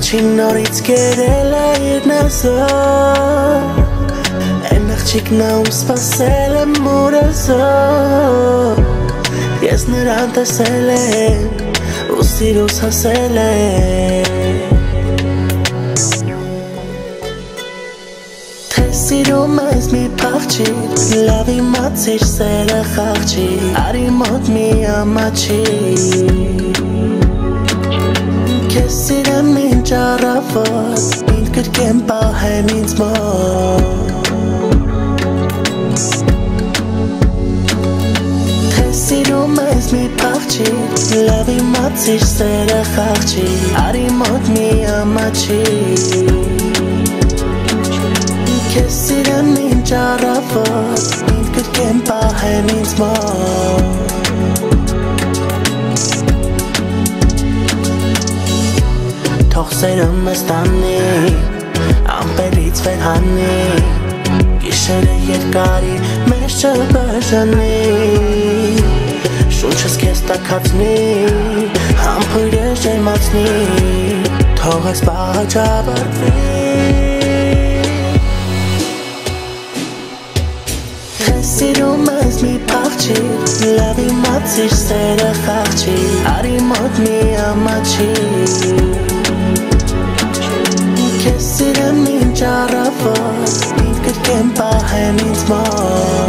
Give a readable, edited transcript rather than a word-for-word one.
Առաջին նորից կերել է իր նազոք Են աղջիկն ում սպասել եմ մուրազոք Ես նրան տեսել եմ ու սիրուս հասել եմ Թե սիրում ես մի փախչիր Լավ իմացիր սերը խաղչի Արի մոտ մի ամաչիր Քեզ սիրեմ մինչ առավոտ Ինձ կրկեմ պահեմ ինձ մոտ Թե սիրում ես մի փախչիր Լավ իմացիր սերը խաղչի Արի մոտ մի ամաչիր Քեզ սիրեմ մինչ առավոտ Ինձ կրկեմ պահեմ ինձ մոտ Թող սերը մեզ տանի Ամպերից վեր հանի Գիշերը երկարի մեզ չբաժանի Շունչս կեզ տակացնի Համբույրը ժեմացնի Թող այս պահը չաբարվի Սիրում ես մի փախչիր Լավ իմացիր սերը խաղչի Արի մոտ մի ամաչիր Քեզ սիրեմ մինչ առավոտ Ինձ կրկեմ պահեմ ինձ մոտ